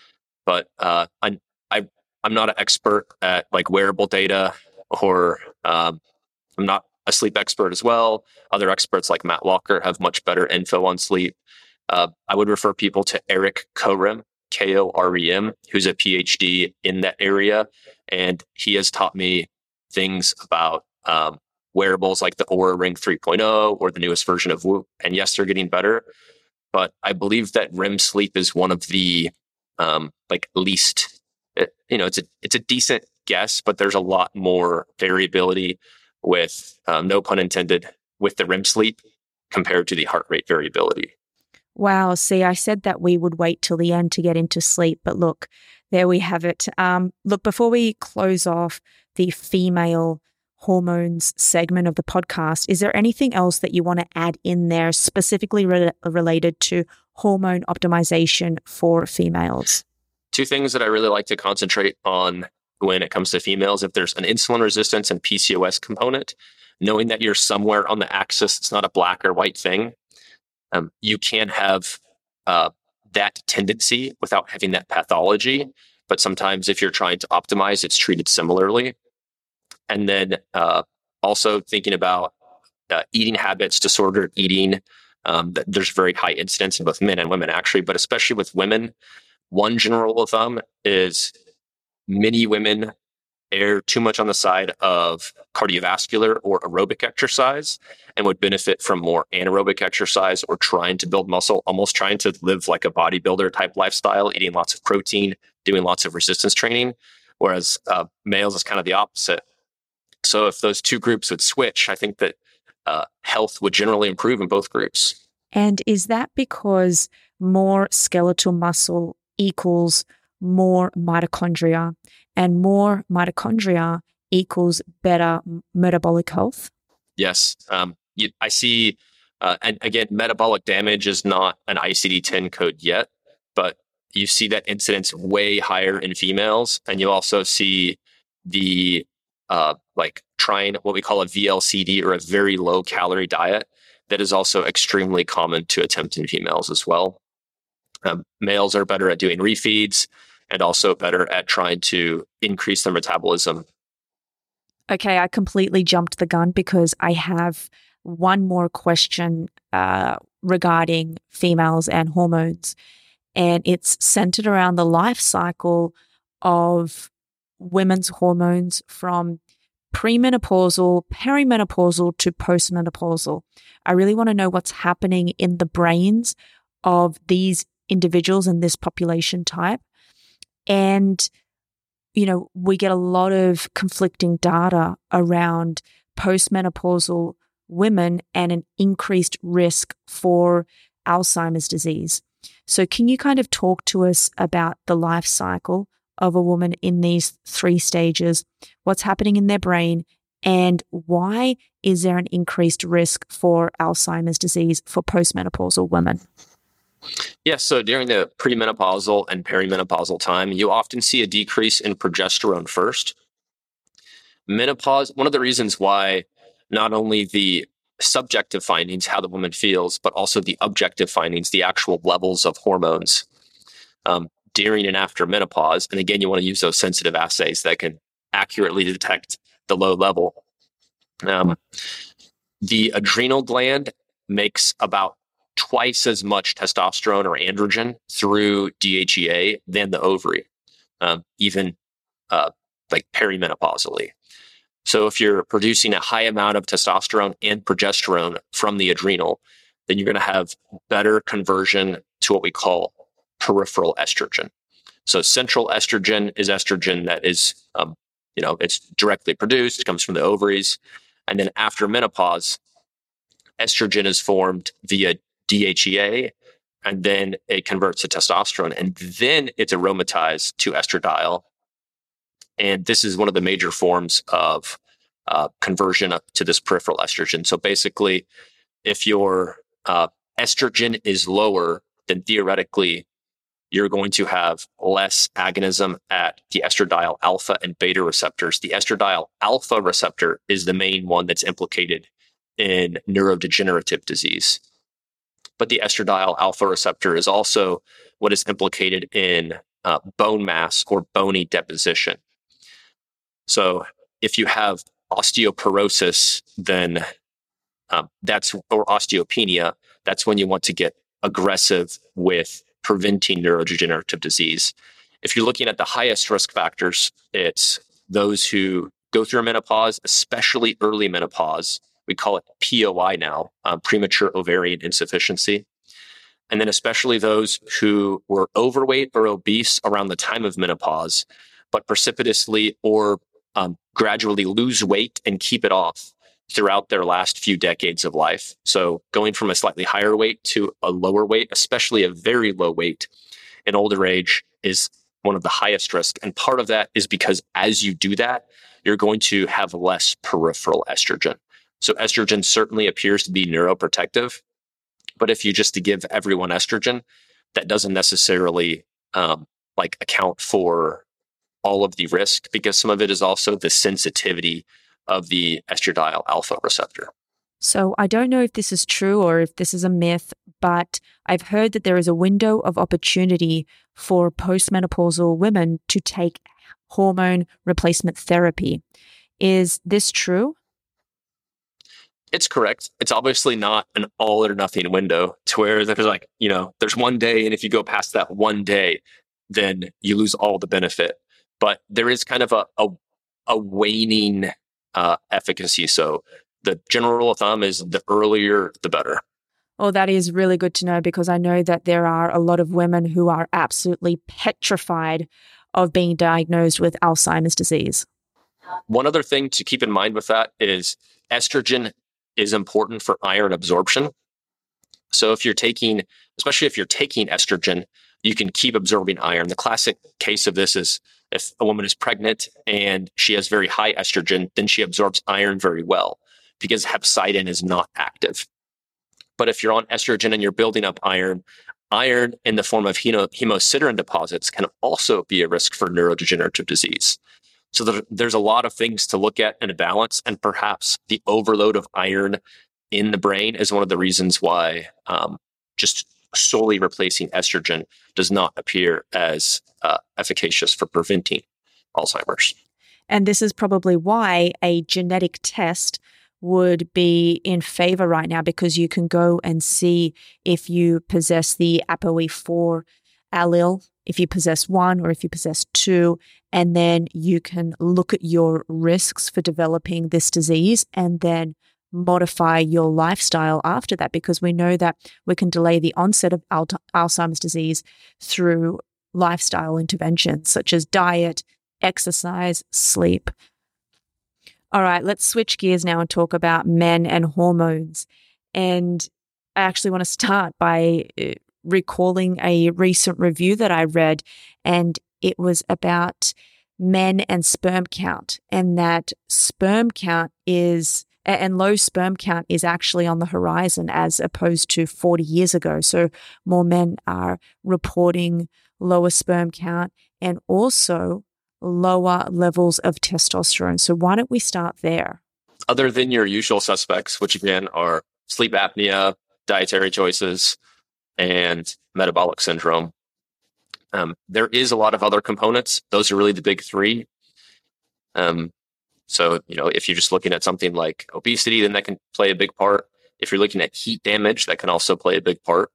But uh, I, I, I'm not an expert at like wearable data, or um, I'm not a sleep expert as well. Other experts like Matt Walker have much better info on sleep. Uh, I would refer people to Eric Korem, K O R E M, who's a P H D in that area. And he has taught me things about um, wearables like the Oura Ring three point oh or the newest version of Whoop. And yes, they're getting better. But I believe that R E M sleep is one of the um, like least, it, you know, it's a, it's a decent guess, but there's a lot more variability with, um, no pun intended, with the R E M sleep compared to the heart rate variability.
Wow. See, I said that we would wait till the end to get into sleep, but look, there we have it. Um, look, before we close off the female hormones segment of the podcast, is there anything else that you want to add in there specifically re- related to hormone optimization for females?
Two things that I really like to concentrate on when it comes to females: if there's an insulin resistance and P C O S component, knowing that you're somewhere on the axis, it's not a black or white thing. Um, you can have uh, that tendency without having that pathology, but sometimes if you're trying to optimize, it's treated similarly. And then uh, also thinking about uh, eating habits, disordered eating. Um, there's very high incidence in both men and women, actually, but especially with women. One general rule of thumb is many women err too much on the side of cardiovascular or aerobic exercise and would benefit from more anaerobic exercise or trying to build muscle, almost trying to live like a bodybuilder type lifestyle, eating lots of protein, doing lots of resistance training, whereas uh, males is kind of the opposite. So if those two groups would switch, I think that uh, health would generally improve in both groups.
And is that because more skeletal muscle equals more mitochondria, and more mitochondria equals better metabolic health?
Yes. Um, you, I see, uh, and again, metabolic damage is not an I C D ten code yet, but you see that incidence way higher in females. And you also see the, uh, like trying what we call a V L C D, or a very low calorie diet, that is also extremely common to attempt in females as well. Um, males are better at doing refeeds and also better at trying to increase their metabolism.
Okay, I completely jumped the gun because I have one more question uh, regarding females and hormones, and it's centered around the life cycle of women's hormones from premenopausal, perimenopausal to postmenopausal. I really want to know what's happening in the brains of these individuals in this population type. And, you know, we get a lot of conflicting data around postmenopausal women and an increased risk for Alzheimer's disease. So can you kind of talk to us about the life cycle of a woman in these three stages, what's happening in their brain, and why is there an increased risk for Alzheimer's disease for postmenopausal women?
Yes, so during the premenopausal and perimenopausal time, you often see a decrease in progesterone first. Menopause, one of the reasons why not only the subjective findings, how the woman feels, but also the objective findings, the actual levels of hormones um, during and after menopause. And again, you want to use those sensitive assays that can accurately detect the low level. Um, the adrenal gland makes about twice as much testosterone or androgen through D H E A than the ovary, um, even uh, like perimenopausally. So if you're producing a high amount of testosterone and progesterone from the adrenal, then you're going to have better conversion to what we call peripheral estrogen. So central estrogen is estrogen that is, um, you know, it's directly produced, it comes from the ovaries. And then after menopause, estrogen is formed via D H E A, and then it converts to testosterone, and then it's aromatized to estradiol. And this is one of the major forms of uh, conversion up to this peripheral estrogen. So basically, if your uh, estrogen is lower, then theoretically, you're going to have less agonism at the estradiol alpha and beta receptors. The estradiol alpha receptor is the main one that's implicated in neurodegenerative disease. But the estradiol alpha receptor is also what is implicated in uh, bone mass or bony deposition. So if you have osteoporosis, then um, that's, or osteopenia, that's when you want to get aggressive with preventing neurodegenerative disease. If you're looking at the highest risk factors, it's those who go through menopause, especially early menopause. We call it P O I now, um, premature ovarian insufficiency. And then especially those who were overweight or obese around the time of menopause, but precipitously or um, gradually lose weight and keep it off throughout their last few decades of life. So going from a slightly higher weight to a lower weight, especially a very low weight in older age, is one of the highest risk. And part of that is because as you do that, you're going to have less peripheral estrogen. So estrogen certainly appears to be neuroprotective, but if you just to give everyone estrogen, that doesn't necessarily um, like account for all of the risk, because some of it is also the sensitivity of the estradiol alpha receptor.
So I don't know if this is true or if this is a myth, but I've heard that there is a window of opportunity for postmenopausal women to take hormone replacement therapy. Is this true?
It's correct. It's obviously not an all or nothing window to where there's like, you know, there's one day, and if you go past that one day, then you lose all the benefit. But there is kind of a a, a waning uh, efficacy. So the general rule of thumb is the earlier, the better.
Oh, that is really good to know, because I know that there are a lot of women who are absolutely petrified of being diagnosed with Alzheimer's disease.
One other thing to keep in mind with that is estrogen is important for iron absorption. So if you're taking, especially if you're taking estrogen, you can keep absorbing iron. The classic case of this is if a woman is pregnant and she has very high estrogen, then she absorbs iron very well because hepcidin is not active. But if you're on estrogen and you're building up iron, iron in the form of hemo- hemosiderin deposits can also be a risk for neurodegenerative disease. So there, there's a lot of things to look at in a balance, and perhaps the overload of iron in the brain is one of the reasons why um, just solely replacing estrogen does not appear as uh, efficacious for preventing Alzheimer's.
And this is probably why a genetic test would be in favor right now, because you can go and see if you possess the A P O E four allele, if you possess one or if you possess two, and then you can look at your risks for developing this disease and then modify your lifestyle after that, because we know that we can delay the onset of al- Alzheimer's disease through lifestyle interventions such as diet, exercise, sleep. All right, let's switch gears now and talk about men and hormones. And I actually want to start by uh, recalling a recent review that I read, and it was about men and sperm count, and that sperm count is and low sperm count is actually on the horizon as opposed to forty years ago. So more men are reporting lower sperm count and also lower levels of testosterone. So why don't we start there?
Other than your usual suspects, which again are sleep apnea, dietary choices, and metabolic syndrome, um, there is a lot of other components. Those are really the big three. Um, So, you know, if you're just looking at something like obesity, then that can play a big part. If you're looking at heat damage, that can also play a big part.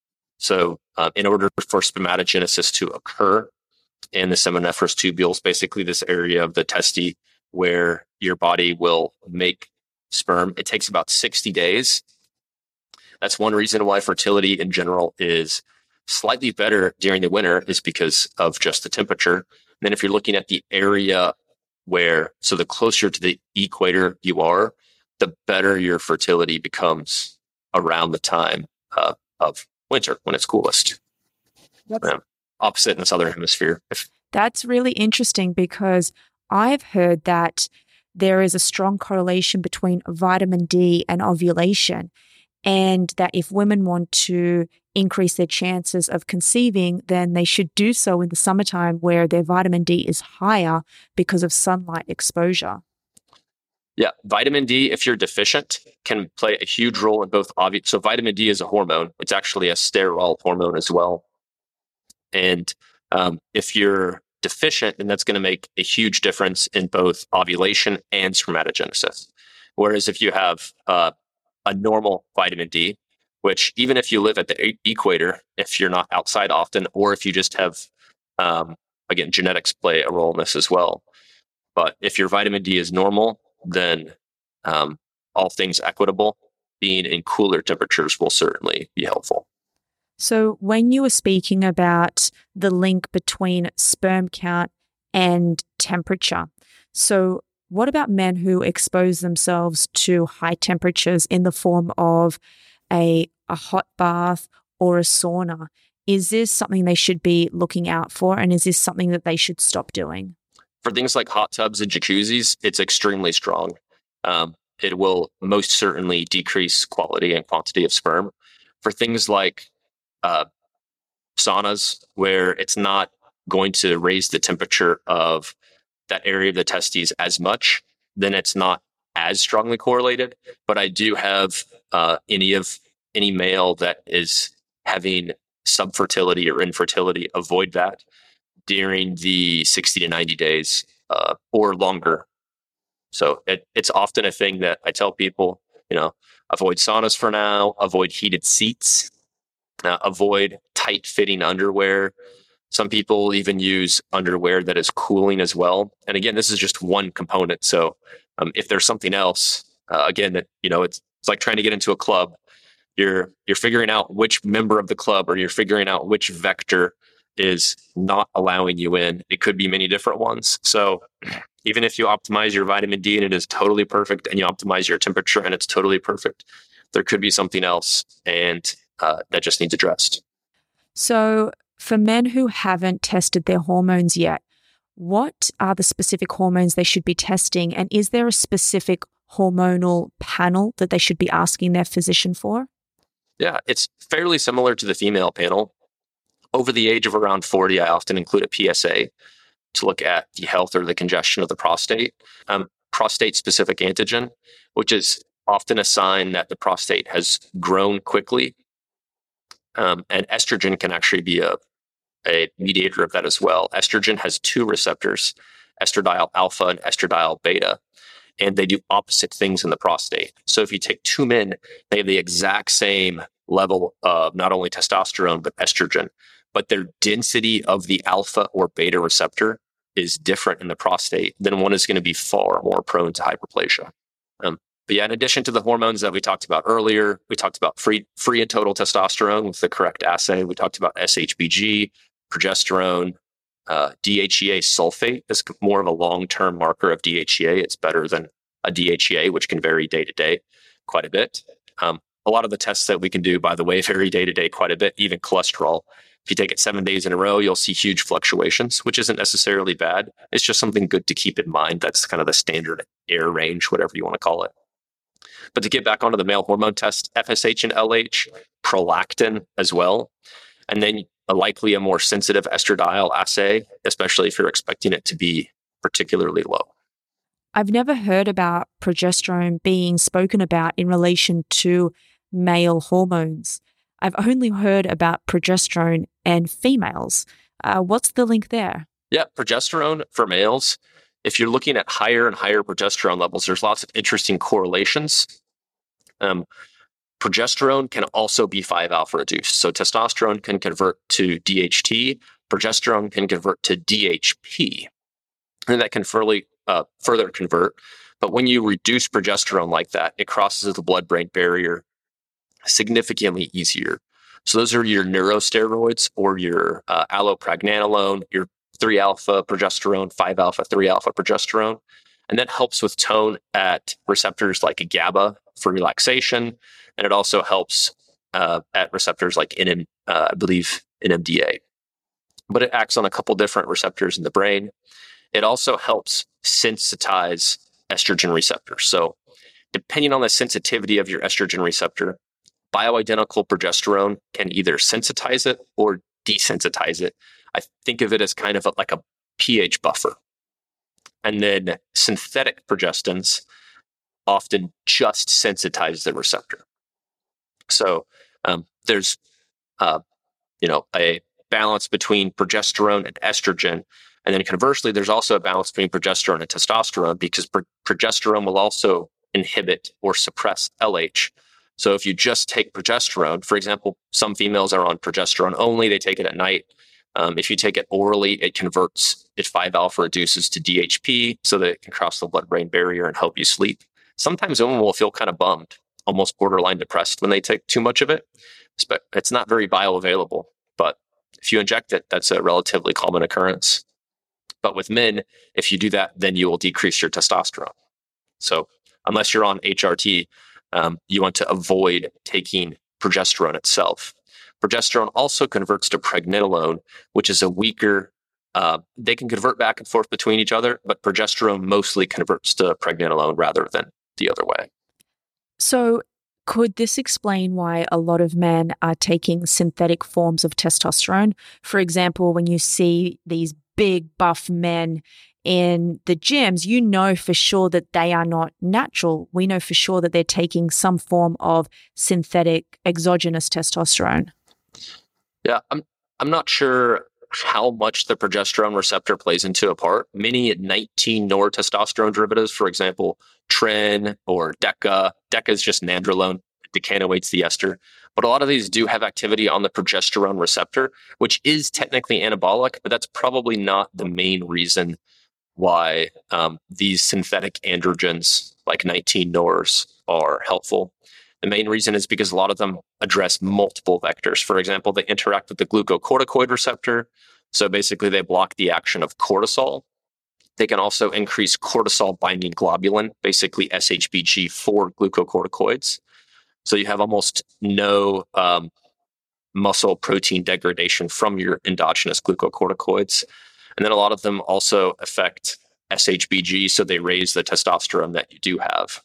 So uh, in order for spermatogenesis to occur in the seminiferous tubules, basically this area of the testy where your body will make sperm, it takes about sixty days. That's one reason why fertility in general is slightly better during the winter, is because of just the temperature. And then if you're looking at the area where, so the closer to the equator you are, the better your fertility becomes around the time uh, of winter when it's coolest. Um, opposite in the southern hemisphere.
That's really interesting, because I've heard that there is a strong correlation between vitamin D and ovulation, and that if women want to increase their chances of conceiving, then they should do so in the summertime where their vitamin D is higher because of sunlight exposure.
Yeah, vitamin D, if you're deficient, can play a huge role in both ovulation. So vitamin D is a hormone. It's actually a steroid hormone as well. And um, if you're deficient, then that's going to make a huge difference in both ovulation and spermatogenesis. Whereas if you have uh, a normal vitamin D, which even if you live at the e- equator, if you're not outside often, or if you just have, um, again, genetics play a role in this as well. But if your vitamin D is normal, then um, all things equitable, being in cooler temperatures will certainly be helpful.
So when you were speaking about the link between sperm count and temperature, so what about men who expose themselves to high temperatures in the form of a, a hot bath or a sauna? Is this something they should be looking out for? And is this something that they should stop doing?
For things like hot tubs and jacuzzis, it's extremely strong. Um, it will most certainly decrease quality and quantity of sperm. For things like uh, saunas, where it's not going to raise the temperature of that area of the testes as much, then it's not as strongly correlated. But I do have uh, any of any male that is having subfertility or infertility, avoid that during the sixty to ninety days uh, or longer. So it, it's often a thing that I tell people, you know, avoid saunas for now, avoid heated seats, uh, avoid tight fitting underwear. Some people even use underwear that is cooling as well. And again, this is just one component. So um, if there's something else, uh, again, that, you know, it's, it's like trying to get into a club. You're, you're figuring out which member of the club, or you're figuring out which vector is not allowing you in. It could be many different ones. So even if you optimize your vitamin D and it is totally perfect, and you optimize your temperature and it's totally perfect, there could be something else, and uh, that just needs addressed.
So for men who haven't tested their hormones yet, what are the specific hormones they should be testing? And is there a specific hormonal panel that they should be asking their physician for?
Yeah, it's fairly similar to the female panel. Over the age of around forty, I often include a P S A to look at the health or the congestion of the prostate. Um, prostate-specific antigen, which is often a sign that the prostate has grown quickly. Um, and estrogen can actually be a, a mediator of that as well. Estrogen has two receptors, estradiol alpha and estradiol beta, and they do opposite things in the prostate. So if you take two men, they have the exact same level of not only testosterone, but estrogen, but their density of the alpha or beta receptor is different in the prostate, then one is going to be far more prone to hyperplasia. Um, but yeah, in addition to the hormones that we talked about earlier, we talked about free, free and total testosterone with the correct assay. We talked about S H B G, progesterone, uh, D H E A sulfate is more of a long-term marker of D H E A. It's better than a D H E A, which can vary day to day quite a bit. Um, a lot of the tests that we can do, by the way, vary day to day quite a bit, even cholesterol. If you take it seven days in a row, you'll see huge fluctuations, which isn't necessarily bad. It's just something good to keep in mind. That's kind of the standard error range, whatever you want to call it. But to get back onto the male hormone test, F S H and L H, prolactin as well, and then a likely a more sensitive estradiol assay, especially if you're expecting it to be particularly low.
I've never heard about progesterone being spoken about in relation to male hormones. I've only heard about progesterone and females. Uh, what's the link there?
Yeah, progesterone for males, if you're looking at higher and higher progesterone levels, there's lots of interesting correlations. Um, progesterone can also be five alpha reduced. So testosterone can convert to D H T, progesterone can convert to D H P, and that can further, uh, further convert. But when you reduce progesterone like that, it crosses the blood-brain barrier significantly easier. So those are your neurosteroids or your uh, allopregnanolone, your three alpha progesterone, five alpha, three alpha progesterone. And that helps with tone at receptors like GABA for relaxation. And it also helps uh, at receptors like N M, uh, I believe N M D A. But it acts on a couple different receptors in the brain. It also helps sensitize estrogen receptors. So depending on the sensitivity of your estrogen receptor, bioidentical progesterone can either sensitize it or desensitize it. I think of it as kind of a, like a pH buffer. And then synthetic progestins often just sensitize the receptor. So um, there's, uh, you know, a balance between progesterone and estrogen. And then conversely, there's also a balance between progesterone and testosterone, because pro- progesterone will also inhibit or suppress L H. So if you just take progesterone, for example, some females are on progesterone only, they take it at night. Um, if you take it orally, it converts, it five alpha reduces to D H P so that it can cross the blood-brain barrier and help you sleep. Sometimes women will feel kind of bummed, almost borderline depressed when they take too much of it. It's not very bioavailable, but if you inject it, that's a relatively common occurrence. But with men, if you do that, then you will decrease your testosterone. So unless you're on H R T, um, you want to avoid taking progesterone itself. Progesterone also converts to pregnenolone, which is a weaker, uh, they can convert back and forth between each other, but progesterone mostly converts to pregnenolone rather than the other way.
So could this explain why a lot of men are taking synthetic forms of testosterone? For example, when you see these big buff men in the gyms, you know for sure that they are not natural. We know for sure that they're taking some form of synthetic exogenous testosterone.
Yeah, I'm I'm not sure how much the progesterone receptor plays into a part. Many nineteen nortestosterone derivatives, for example, Tren or Deca. Deca is just nandrolone, decanoates the ester. But a lot of these do have activity on the progesterone receptor, which is technically anabolic, but that's probably not the main reason why um, these synthetic androgens like nineteen nors are helpful. The main reason is because a lot of them address multiple vectors. For example, they interact with the glucocorticoid receptor. So basically, they block the action of cortisol. They can also increase cortisol binding globulin, basically S H B G for glucocorticoids. So you have almost no um, muscle protein degradation from your endogenous glucocorticoids. And then a lot of them also affect S H B G, so they raise the testosterone that you do have.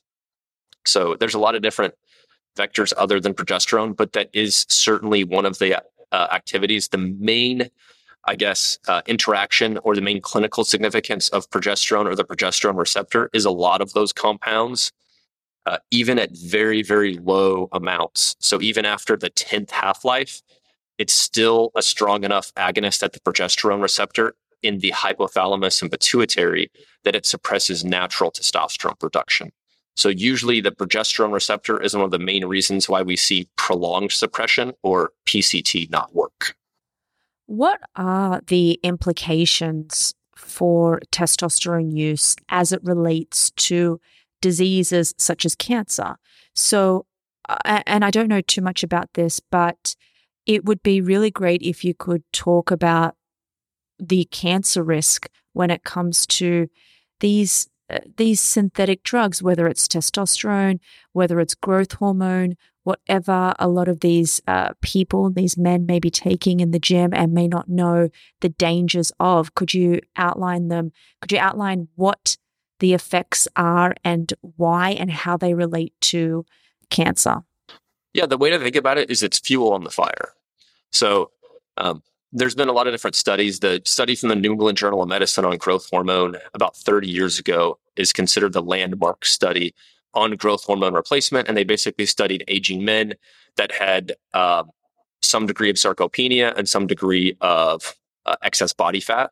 So there's a lot of different vectors other than progesterone, but that is certainly one of the uh, activities. The main, I guess, uh, interaction or the main clinical significance of progesterone or the progesterone receptor is a lot of those compounds, uh, even at very, very low amounts. So even after the tenth half-life, it's still a strong enough agonist at the progesterone receptor in the hypothalamus and pituitary that it suppresses natural testosterone production. So usually the progesterone receptor is one of the main reasons why we see prolonged suppression or P C T not work.
What are the implications for testosterone use as it relates to diseases such as cancer? So, uh, and I don't know too much about this, but it would be really great if you could talk about the cancer risk when it comes to these uh, these synthetic drugs, whether it's testosterone, whether it's growth hormone, whatever a lot of these uh, people, these men may be taking in the gym and may not know the dangers of. Could you outline them? Could you outline what the effects are and why and how they relate to cancer?
Yeah, the way to think about it is it's fuel on the fire. So um, there's been a lot of different studies. The study from the New England Journal of Medicine on growth hormone about thirty years ago is considered the landmark study on growth hormone replacement. And they basically studied aging men that had um, some degree of sarcopenia and some degree of uh, excess body fat.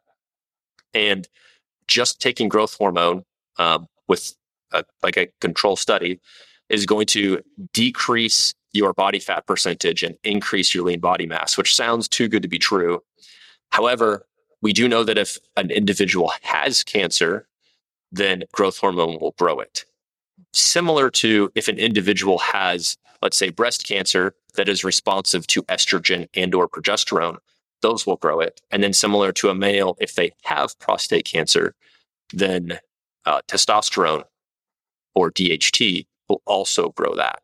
And just taking growth hormone um, with a, like a control study is going to decrease your body fat percentage and increase your lean body mass, which sounds too good to be true. However, we do know that if an individual has cancer, then growth hormone will grow it. Similar to if an individual has, let's say, breast cancer that is responsive to estrogen and or progesterone, those will grow it. And then similar to a male, if they have prostate cancer, then uh, testosterone or D H T will also grow that.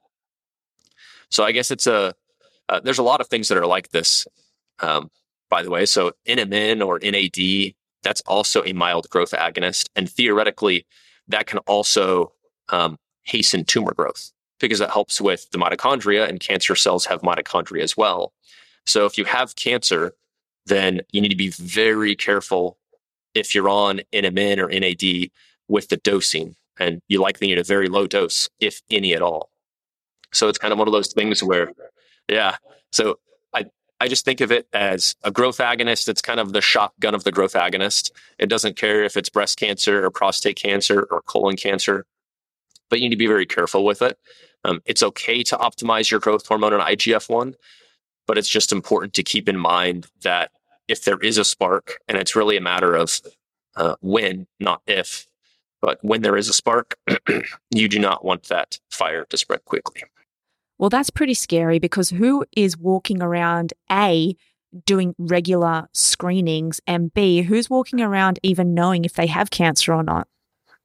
So I guess it's a, uh, there's a lot of things that are like this, um, by the way. So N M N or N A D, that's also a mild growth agonist. And theoretically, that can also um, hasten tumor growth because it helps with the mitochondria, and cancer cells have mitochondria as well. So if you have cancer, then you need to be very careful if you're on N M N or N A D with the dosing, and you likely need a very low dose, if any at all. So it's kind of one of those things where, yeah. So I, I just think of it as a growth agonist. It's kind of the shotgun of the growth agonist. It doesn't care if it's breast cancer or prostate cancer or colon cancer, but you need to be very careful with it. Um, it's okay to optimize your growth hormone and I G F one, but it's just important to keep in mind that if there is a spark, and it's really a matter of uh, when, not if, but when there is a spark, you do not want that fire to spread quickly.
Well, that's pretty scary, because who is walking around, A, doing regular screenings, and B, who's walking around even knowing if they have cancer or not?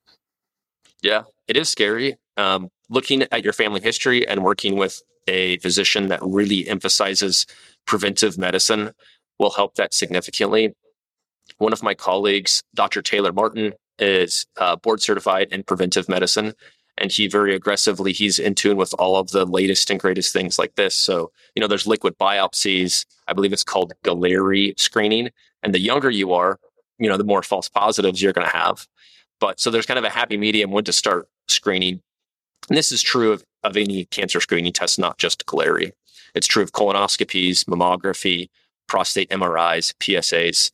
Yeah, it is scary. Um, looking at your family history and working with a physician that really emphasizes preventive medicine will help that significantly. One of my colleagues, Doctor Taylor Martin, is uh, board certified in preventive medicine, and he very aggressively, he's in tune with all of the latest and greatest things like this. So, you know, there's liquid biopsies. I believe it's called Galleri screening. And the younger you are, you know, the more false positives you're going to have. But so there's kind of a happy medium when to start screening. And this is true of, of any cancer screening test, not just Galleri. It's true of colonoscopies, mammography, prostate M R Is, P S As.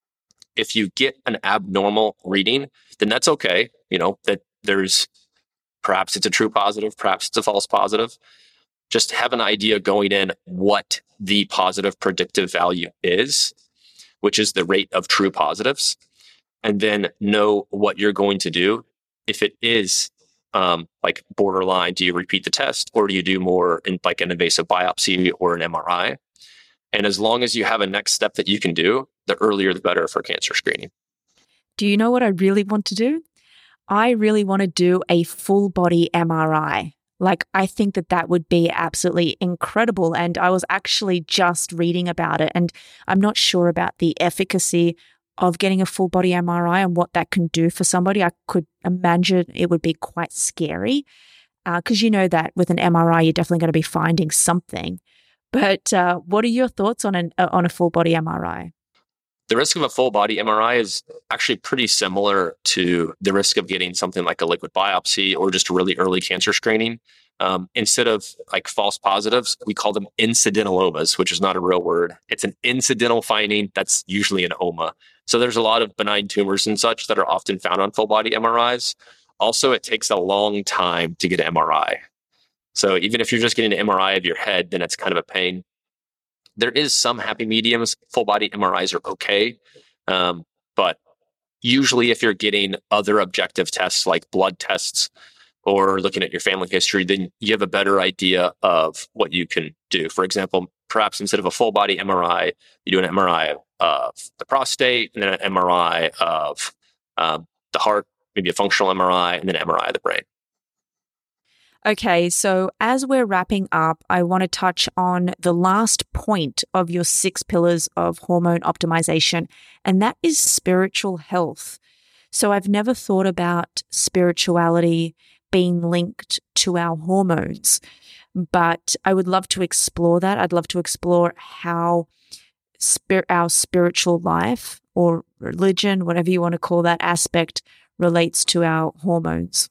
If you get an abnormal reading, then that's okay. You know, that there's perhaps it's a true positive, perhaps it's a false positive. Just have an idea going in what the positive predictive value is, which is the rate of true positives, and then know what you're going to do. If it is um, like borderline, do you repeat the test, or do you do more in like an invasive biopsy or an M R I? And as long as you have a next step that you can do, the earlier the better for cancer screening.
Do you know what I really want to do? I really want to do a full body M R I. Like, I think that that would be absolutely incredible. And I was actually just reading about it, and I'm not sure about the efficacy of getting a full body M R I and what that can do for somebody. I could imagine it would be quite scary, because uh, you know that with an M R I, you're definitely going to be finding something. But uh, what are your thoughts on an uh, on a full body M R I?
The risk of a full body M R I is actually pretty similar to the risk of getting something like a liquid biopsy or just really early cancer screening. Um, instead of like false positives, we call them incidentalomas, which is not a real word. It's an incidental finding that's usually an oma. So there's a lot of benign tumors and such that are often found on full body M R Is. Also, it takes a long time to get an M R I. So even if you're just getting an M R I of your head, then it's kind of a pain. There is some happy mediums. Full body M R Is are okay. Um, but usually if you're getting other objective tests like blood tests or looking at your family history, then you have a better idea of what you can do. For example, perhaps instead of a full body M R I, you do an M R I of the prostate, and then an M R I of um, the heart, maybe a functional M R I, and then an M R I of the brain.
Okay, so as we're wrapping up, I want to touch on the last point of your six pillars of hormone optimization, and that is spiritual health. So I've never thought about spirituality being linked to our hormones, but I would love to explore that. I'd love to explore how spir- our spiritual life or religion, whatever you want to call that aspect, relates to our hormones.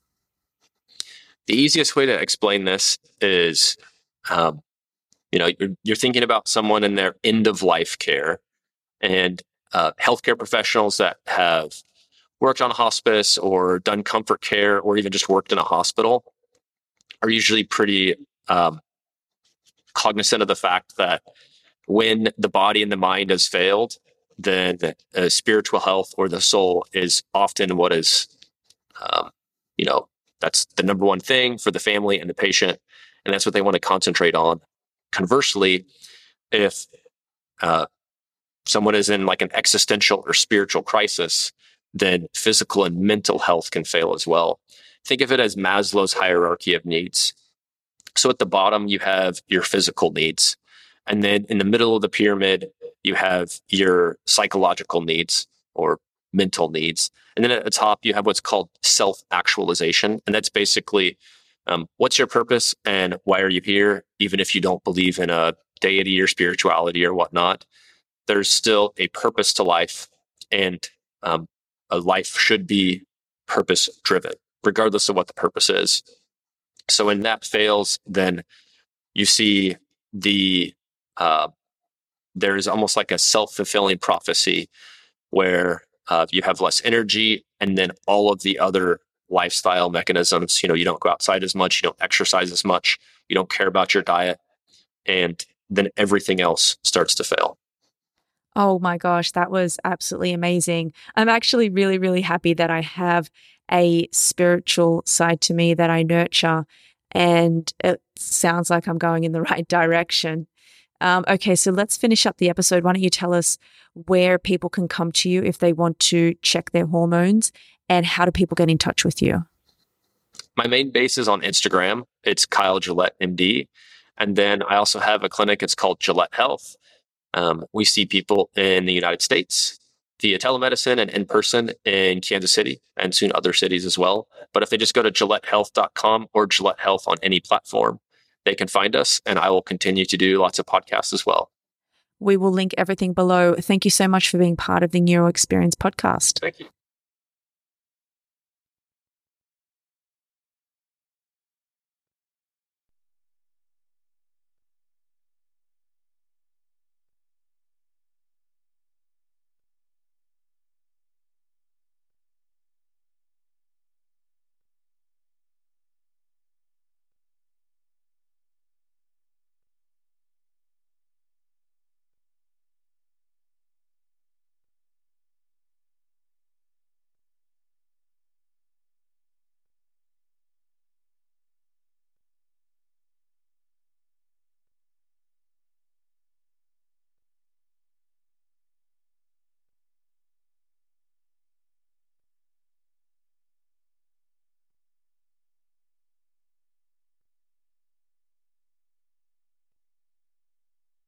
The easiest way to explain this is, um, you know, you're, you're thinking about someone in their end of life care, and uh, healthcare professionals that have worked on a hospice or done comfort care or even just worked in a hospital are usually pretty um, cognizant of the fact that when the body and the mind has failed, then uh, spiritual health or the soul is often what is, um, you know, that's the number one thing for the family and the patient, and that's what they want to concentrate on. Conversely, if uh, someone is in like an existential or spiritual crisis, then physical and mental health can fail as well. Think of it as Maslow's hierarchy of needs. So at the bottom, you have your physical needs. And then in the middle of the pyramid, you have your psychological needs, or mental needs. And then at the top, you have what's called self-actualization. And that's basically um, what's your purpose and why are you here? Even if you don't believe in a deity or spirituality or whatnot, there's still a purpose to life. And um, a life should be purpose-driven, regardless of what the purpose is. So when that fails, then you see the uh, there's almost like a self-fulfilling prophecy where uh, you have less energy, and then all of the other lifestyle mechanisms, you know, you don't go outside as much, you don't exercise as much, you don't care about your diet, and then everything else starts to fail.
Oh my gosh, that was absolutely amazing. I'm actually really, really happy that I have a spiritual side to me that I nurture, and it sounds like I'm going in the right direction. Um, okay, so let's finish up the episode. Why don't you tell us where people can come to you if they want to check their hormones, and how do people get in touch with you?
My main base is on Instagram. It's Kyle Gillette M D. And then I also have a clinic. It's called Gillette Health. Um, we see people in the United States via telemedicine and in person in Kansas City and soon other cities as well. But if they just go to gillette health dot com or Gillette Health on any platform, they can find us, and I will continue to do lots of podcasts as well.
We will link everything below. Thank you so much for being part of the Neuro Experience podcast.
Thank you.